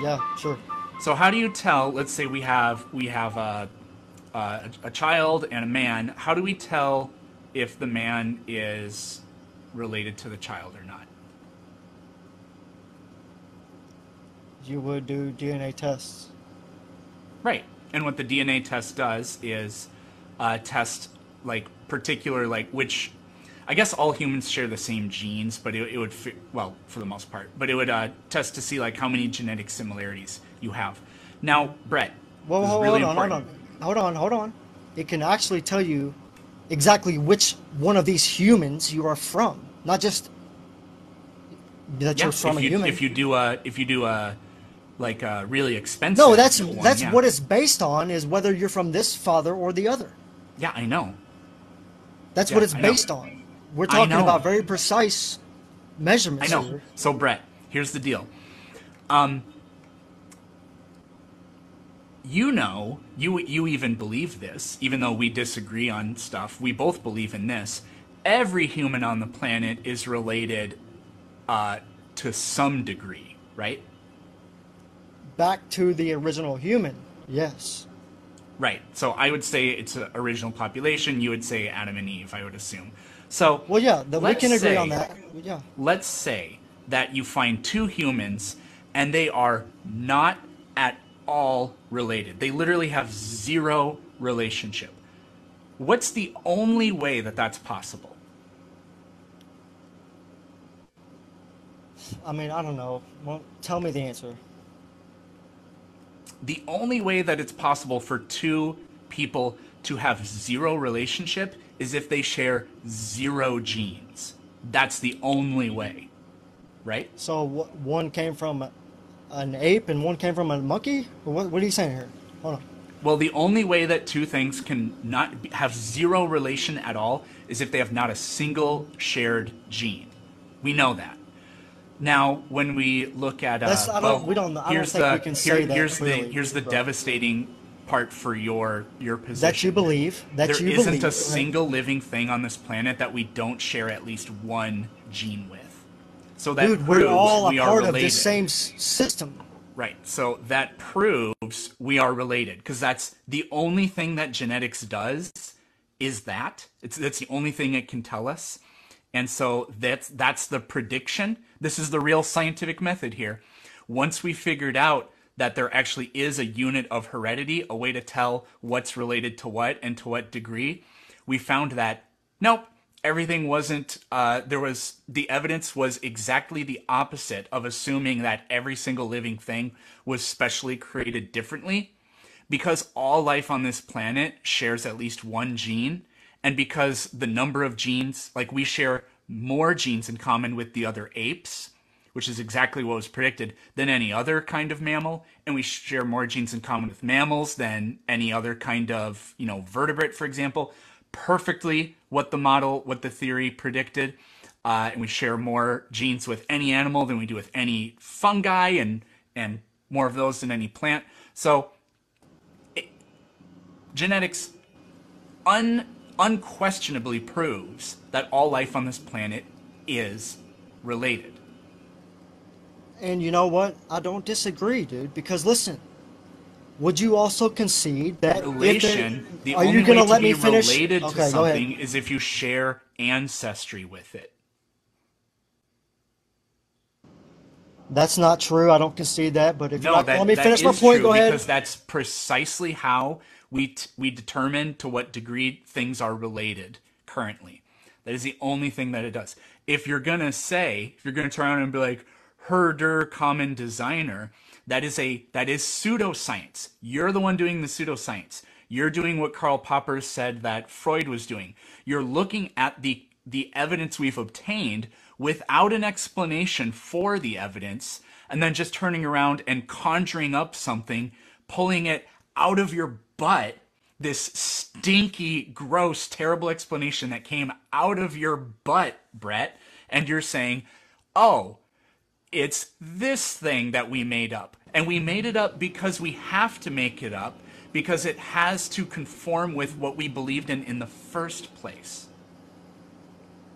Yeah, sure. So how do you tell? Let's say we have a child and a man. How do we tell if the man is related to the child or not? You would do DNA tests. Right. And what the DNA test does is test like particular like which I guess all humans share the same genes, but it would well for the most part, but it would test to see like how many genetic similarities you have. Now, Brett, Whoa, this is whoa, really hold on, hold important. on, hold on. It can actually tell you exactly which one of these humans you are from, not just that Yeah, you're from a human. if you do a like a really No, expensive one, that's yeah, what it's based on is whether you're from this father or the other. yeah, I know, That's what yeah, it's I know, based on. We're I talking know, about very precise I measurements know. here. So Brett, here's the deal. Um, you even believe this, even though we disagree on stuff. We both believe in this. Every human on the planet is related uh, to some degree, right? Back to the original human. Yes. Right. So I would say it's an original population. You would say Adam and Eve, I would assume. So Well, yeah, we let's can agree on say, that. Yeah. let's say that you find two humans and they are not at all related. They literally have zero relationship. What's the only way that that's possible? I mean, I don't know. Well, tell me the answer. The only way that it's possible for two people to have zero relationship is if they share zero genes. That's the only way, right? So one came from an ape and one came from a monkey? Or what are you saying here? Hold on. Well, the only way that two things can not have zero relation at all is if they have not a single shared gene. We know that. Now, when we look at That's well, I don't think we can say that clearly, here's the bro. devastating part for your That you position. believe. That There you isn't a believe. Go ahead. single living thing on this planet that we don't share at least one gene with. So that Dude, we're proves all a we are part of this related. same system. Right. So that proves we are related because that's the only thing that genetics does is that. That's the only thing it can tell us. And so that's the prediction. This is the real scientific method here. Once we figured out that there actually is a unit of heredity, a way to tell what's related to what and to what degree, we found that nope, everything wasn't there was the evidence was exactly the opposite of assuming that every single living thing was specially created differently because all life on this planet shares at least one gene and because the number of genes like we share more genes in common with the other apes, which is exactly what was predicted, than any other kind of mammal, and we share more genes in common with mammals than any other kind of, vertebrate, for example. Perfectly what the theory predicted. And we share more genes with any animal than we do with any fungi, and more of those than any plant. So genetics unquestionably proves that all life on this planet is related. And you know what? I don't disagree, dude. Because listen, would you also concede that if there, Relation, the are you only gonna way to let me be finish? related to Okay, go ahead. something is if you share ancestry with it. That's not true. I don't concede that. But if you're No, not gonna let me that finish my is point, true go ahead. because that's precisely how we determine to what degree things are related currently. That is the only thing that it does. If you're gonna turn around and be like herder common designer, that is pseudoscience. You're the one doing the pseudoscience. You're doing what Karl Popper said that Freud was doing. You're looking at the evidence we've obtained without an explanation for the evidence, and then just turning around and conjuring up something, pulling it out of your butt, this stinky, gross, terrible explanation that came out of your butt, Brett, and you're saying, oh, it's this thing that we made up. And we made it up because we have to make it up because it has to conform with what we believed in the first place.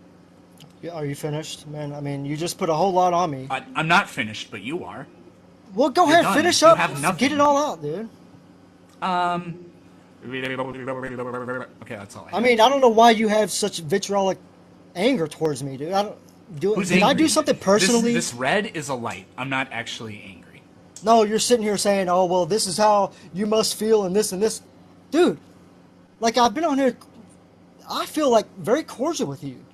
Yeah, are you finished, man? I mean, you just put a whole lot on me. I'm not finished, but you are. Well, go You're ahead, done. finish You up, have nothing. get it all out, dude. Okay, that's all I I have. mean, I don't know why you have such vitriolic anger towards me, dude. I don't do. Who's Did I do angry? something personally? This red is a light. I'm not actually angry. No, you're sitting here saying, "Oh, well, this is how you must feel," and this, dude. Like I've been on here, I feel like very cordial with you,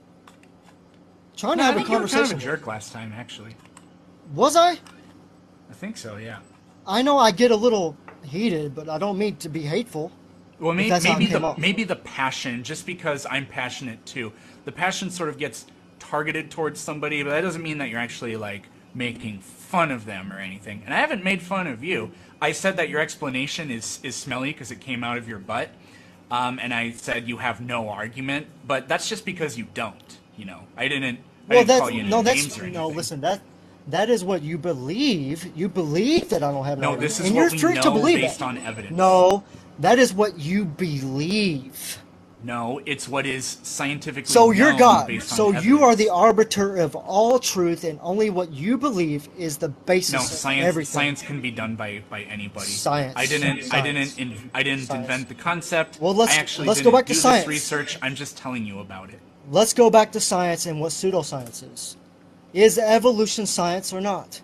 trying to No, I have a think you were kind of conversation. a jerk last time, actually. Was I? I think so, yeah. I know I get a little heated, but I don't mean to be hateful. Well, If that's how it came off. maybe the passion, just because I'm passionate too, the passion sort of gets targeted towards somebody, but that doesn't mean that you're actually like making fun of them or anything. And I haven't made fun of you. I said that your explanation is smelly because it came out of your butt, and I said you have no argument, but that's just because you don't. You know, I didn't Well, call you any names or anything. no. Listen, that is what you believe. You believe that I don't have an No, argument, this is and what you're we free to know believe based that. on evidence. No, that is what you believe. No, it's what is scientifically So you're known God. based on So evidence. you are the arbiter of all truth, and only what you believe is the basis No, of science everything. science can be done by anybody. Science. I didn't Science. Science. invent the concept. Well, let's- I actually let's didn't go back to do science. this research. I'm just telling you about it. Let's go back to science and what pseudoscience is. Is evolution science or not?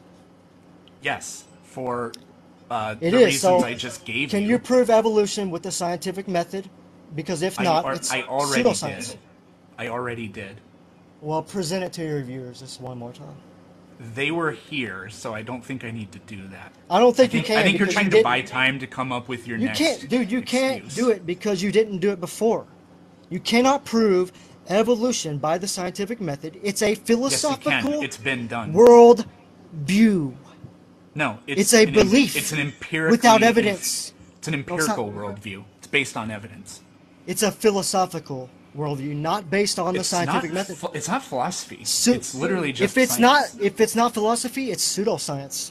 Yes, for It the is. reasons So I just gave can you prove evolution with the scientific method? Because if not, it's I already pseudoscience. did. I already did. Well, present it to your viewers just one more time. They were here, so I don't think I need to do that. I don't think you can. I think you're because trying you to didn't- buy time to come up with your You next can't, dude. You can't excuse. do it because you didn't do it before. You cannot prove evolution by the scientific method. It's a Yes, you philosophical can. It's been done. world view. No, It's a belief It's an empirical without evidence. It's an it's not. empirical worldview. It's based on evidence. It's a philosophical worldview, not based on the It's scientific not, method. It's not philosophy. Su- It's literally just if it's science. not philosophy, it's pseudoscience.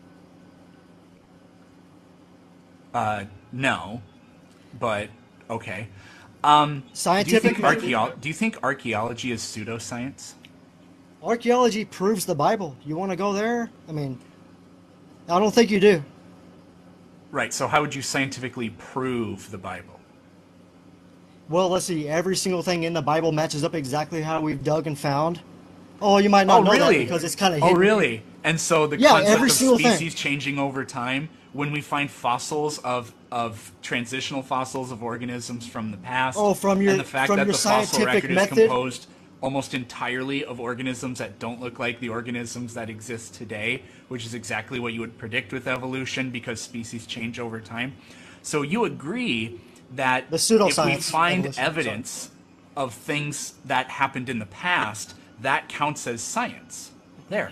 No, but okay. Scientific method. Do you think archaeology is pseudoscience? Archaeology proves the Bible. You want to go there? I mean, I don't think you do. Right. So how would you scientifically prove the Bible? Well, let's see. Every single thing in the Bible matches up exactly how we've dug and found. Oh, you might not know that because it's kind of hidden. Oh, really? And so the Yeah, concept every of single thing. species changing over time, when we find fossils of transitional fossils of organisms from the past, Oh, from your- and the fact from that your the fossil scientific record method? is composed almost entirely of organisms that don't look like the organisms that exist today, which is exactly what you would predict with evolution because species change over time. So you agree that The if we pseudoscience find evolution, evidence of things that happened in the past, that counts as science. There.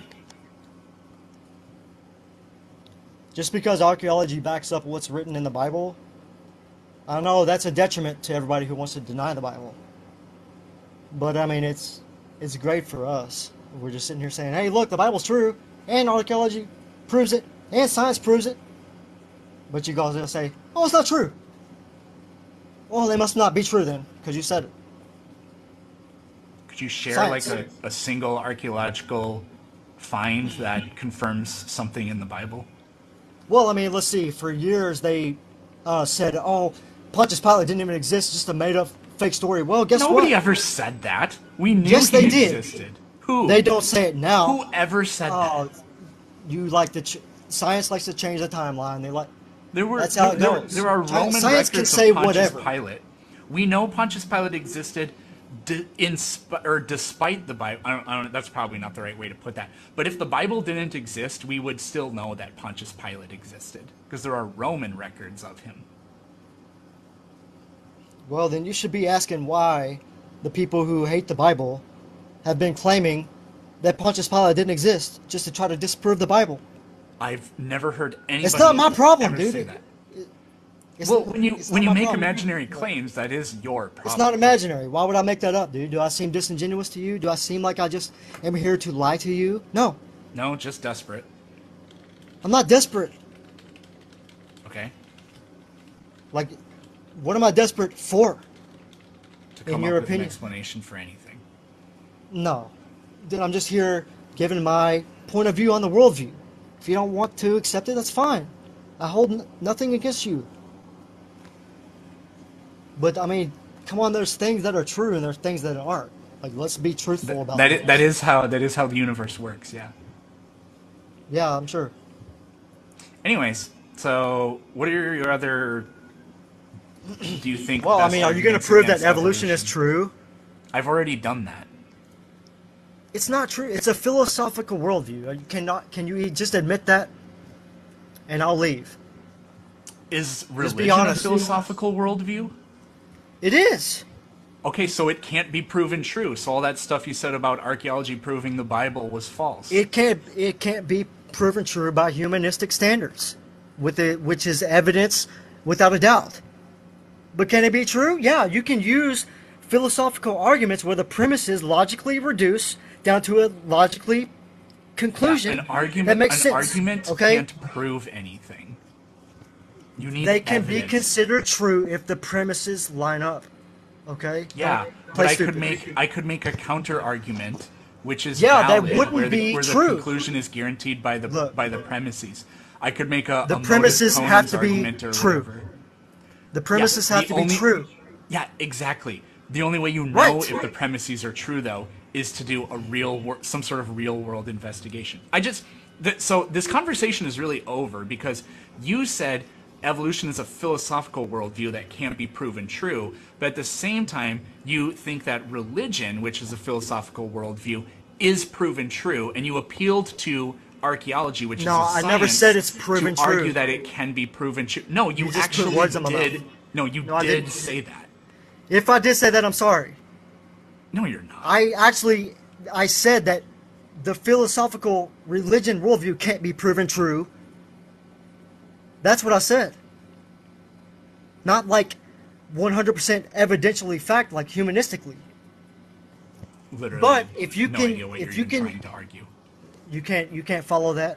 Just because archaeology backs up what's written in the Bible, I know that's a detriment to everybody who wants to deny the Bible. But I mean, it's great for us. We're just sitting here saying, "Hey, look, the Bible's true, and archaeology proves it, and science proves it." But you guys will say, "Oh, it's not true." Well, they must not be true then, because you said it. Could you share Science. like a single archaeological find that confirms something in the Bible? Well, I mean, let's see. For years, they said, "Oh, Pontius Pilate didn't even exist; just a made-up fake story." Well, guess Nobody what? ever said that. We knew Yes, he they did. existed. Who? They don't say it now. Whoever said Oh, that? you like to science likes to change the timeline. They like There were that's how it there, goes. there are Roman Science can records say of Pontius whatever. Pilate. We know Pontius Pilate existed despite the Bible. I don't. That's probably not the right way to put that. But if the Bible didn't exist, we would still know that Pontius Pilate existed because there are Roman records of him. Well, then you should be asking why the people who hate the Bible have been claiming that Pontius Pilate didn't exist just to try to disprove the Bible. I've never heard anybody. It's not my problem, ever dude. say that. It's- Well, when you it's not my make problem. imaginary claims, that is your problem. It's not imaginary. Why would I make that up, dude? Do I seem disingenuous to you? Do I seem like I just am here to lie to you? No, No, just desperate. I'm not desperate. Okay. Like, what am I desperate for? To come In up your with opinion. an explanation for anything. No. Dude, I'm just here giving my point of view on the worldview. If you don't want to accept it, that's fine. I hold nothing against you. But I mean, come on, there's things that are true and there's things that aren't. Like, let's be truthful about That those. that is how the universe works. Yeah. Yeah, I'm sure. Anyways, so what are your other? Do you think? Well, I best mean, are you going to arguments prove that against evolution is true? I've already done that. It's not true. It's a philosophical worldview. You cannot. Can you just admit that? And I'll leave. Is be religion a honest. philosophical worldview? It is. Okay, so it can't be proven true. So all that stuff you said about archaeology proving the Bible was false. It can't. It can't be proven true by humanistic standards, which is evidence without a doubt. But can it be true? Yeah, you can use philosophical arguments where the premises logically reduce down to a logically conclusion an argument, that makes an sense. argument Okay, can't prove anything. You need they can be evidence. considered true if the premises line up. Okay. Yeah, Don't but play I stupid. could make a counter argument, which is Yeah, that valid, wouldn't where be the true. conclusion is guaranteed by the Look. premises. I could make a The modus premises have ponens to be argument or true. whatever. The premises Yeah, have the to be only- true. Yeah, exactly. The only way you know Right. if the premises are true, though, is to do some sort of real world investigation. So this conversation is really over because you said evolution is a philosophical worldview that can't be proven true, but at the same time, you think that religion, which is a philosophical worldview, is proven true, and you appealed to archaeology, which No, is a I never science, said it's proven to argue true. that it can be proven true. No, you You just put actually words in my did. mouth. No, you No, I did didn't. say that. If I did say that, I'm sorry. No, you're not. I said that the philosophical religion worldview can't be proven true. That's what I said. Not like 100% evidentially fact, like humanistically. Literally, But if you no can- idea what if you're you can- trying to argue. You can't follow that.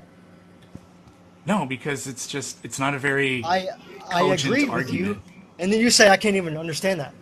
No, because it's not a very I cogent agree with argument. you, and then you say I can't even understand that.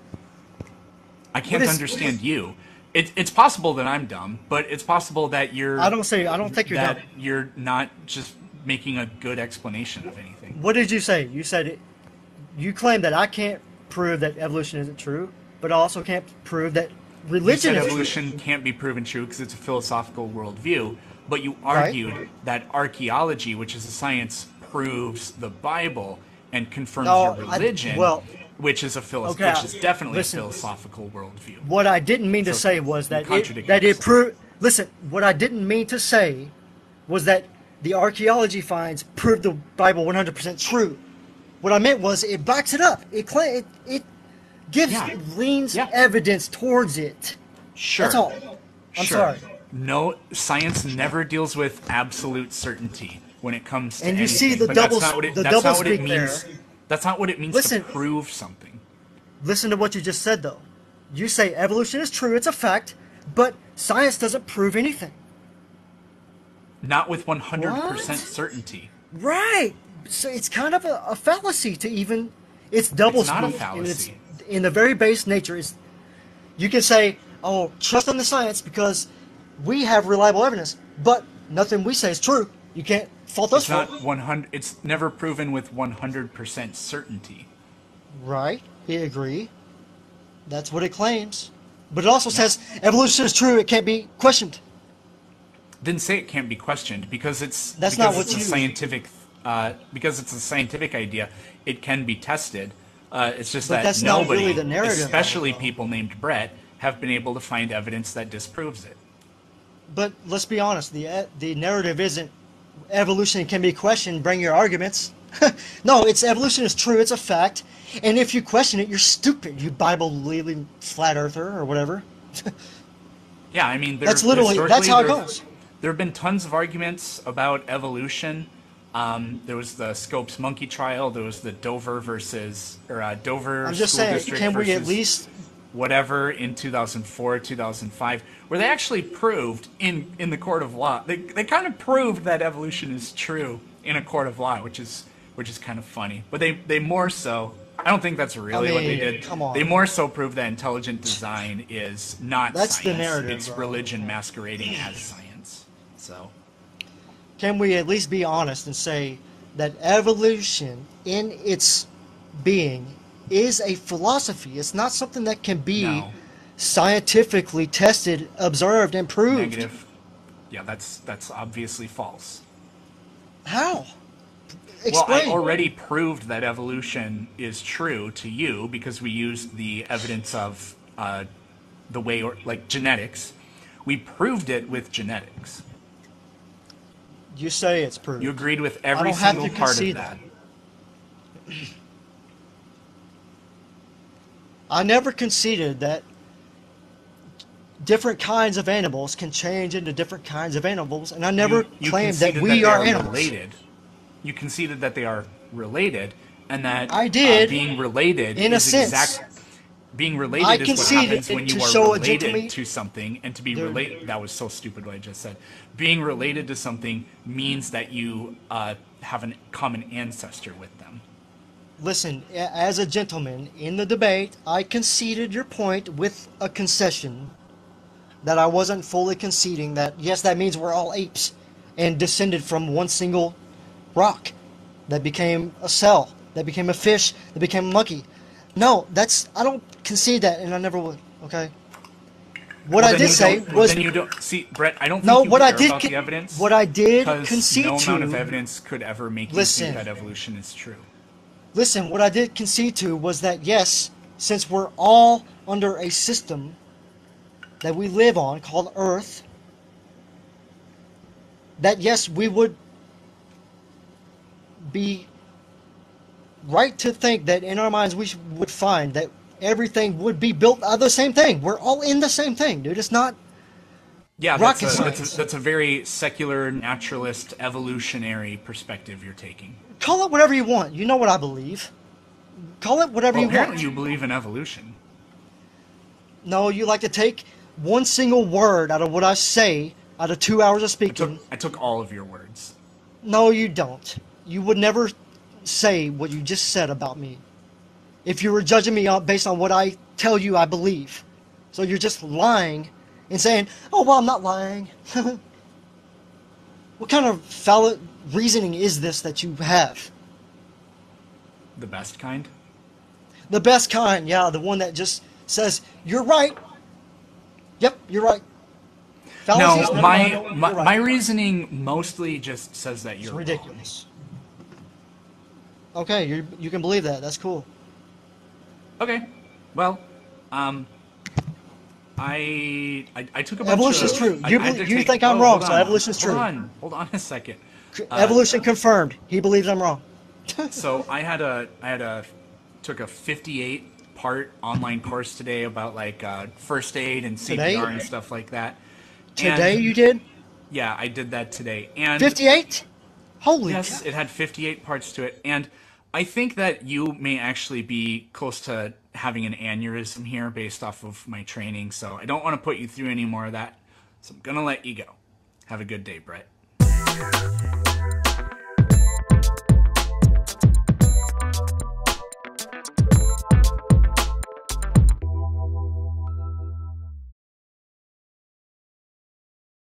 I can't What is- understand you. It's possible that I'm dumb, but it's possible that I don't think you're that dumb. you're not just making a good explanation of anything. What did you say? You said it. You claim that I can't prove that evolution isn't true, but I also can't prove that You religion said is true. evolution can't be proven true because it's a philosophical worldview, but you Right. argued that archaeology, which is a science, proves the Bible and confirms No, your religion, which is Okay, which is definitely listen. a philosophical worldview. What I didn't mean to So say was you that contradict it yourself. proved. Listen, what I didn't mean to say was that the archaeology finds proved the Bible 100% true. What I meant was it backs it up. It gives Yeah. leans Yeah. evidence towards it. Sure. That's all. I'm Sure. sorry. No, science never deals with absolute certainty when it comes to And you see anything, the but double- that's not what it, the that's not double what it speak means. there. That's not what it means Listen. to prove something. Listen to what you just said, though. You say evolution is true, it's a fact, but science doesn't prove anything. Not with 100% What? certainty. Right. So it's kind of a fallacy to even. It's double It's not a speak, and it's fallacy. in the very base nature. Is you can say, "Oh, trust in the science because we have reliable evidence," but nothing we say is true. You can't fault us It's for it. not 100. It's never proven with 100% certainty. Right. We agree. That's what it claims. But it also says evolution is true. It can't be questioned. Didn't say it can't be questioned because it's That's because not what it's a you- scientific because it's a scientific idea. It can be tested. It's just But that that's not nobody, really the narrative of it, especially though. people named Brett, have been able to find evidence that disproves it. But let's be honest. The narrative isn't evolution can be questioned. Bring your arguments. No, it's evolution is true. It's a fact. And if you question it, you're stupid. You Bible-believing flat earther or whatever. Yeah, I mean, That's literally- that's how it historically, goes. There have been tons of arguments about evolution. There was the Scopes monkey trial. There was the Dover Dover I'm just school saying, district can we at versus least? whatever in 2004, 2005, where they actually proved in the court of law. They kind of proved that evolution is true in a court of law, which is kind of funny. But they more so. I don't think that's really what they mean, did. come on. They more so proved that intelligent design is not That's the science. narrative, It's bro. religion masquerading as science. So can we at least be honest and say that evolution in its being is a philosophy? It's not something that can be No. scientifically tested, observed, and proved. Negative. Yeah, that's obviously false. How? Well, I Explain. already proved that evolution is true to you because we used the evidence of the way, or like genetics. We proved it with genetics. You say it's You proved. agreed with I every don't have single to part of concede that. that. I never conceded that different kinds of animals can change into different kinds of animals, and I never You claimed that conceded we they are are animals. related. You conceded that they are related, and that I did, being related in a is sense. exact. Being I related is what conceded happens when to you are show a related gentleman. to something, and to be There, related. That was so stupid what I just said. Being related to something means that you have a common ancestor with them. listen, as a gentleman in the debate, I conceded your point with a concession that I wasn't fully conceding that, yes, that means we're all apes and descended from one single rock that became a cell, that became a fish, that became a monkey. No, I don't concede that, and I never would, okay? What Well, I then did you say don't. was, Then you don't see, Brett. I don't no, think you care about the evidence what I did because concede no amount of to, evidence could ever make you think listen, that evolution is true. listen, what I did concede to was that, yes, since we're all under a system that we live on called Earth, that yes, we would be right to think that in our minds would find that everything would be built out of the same thing. We're all in the same thing, dude. It's not Yeah, rocket science. that's a very secular, naturalist, evolutionary perspective you're taking. Call it whatever you want. You know what I believe. Call it whatever Well, you apparently want. you believe in evolution. No, you like to take one single word out of what I say out of 2 hours of speaking. I took all of your words. No, you don't. You would never say what you just said about me if you were judging me based on what I tell you I believe. So you're just lying and saying, oh, well, I'm not lying. What kind of foul reasoning is this that you have? The best kind. The best kind, yeah, the one that just says, you're right. Yep, you're right. Fallacies No, never my mind, you're my, right. my reasoning mostly just says that It's you're wrong. ridiculous. Okay, you can believe that. That's cool. Okay, well, I took a bunch Evolution of. is true. I had to You take, think I'm oh, wrong, hold so on, evolution is true. Hold on a second. Evolution confirmed. He believes I'm wrong. So took a 58 part online course today about like first aid and Today? CPR and stuff like that. Today And you did? yeah, I did that today. And 58? Holy yes, cow. it had 58 parts to it. And I think that you may actually be close to having an aneurysm here based off of my training. So I don't want to put you through any more of that. So I'm going to let you go. Have a good day, Brett.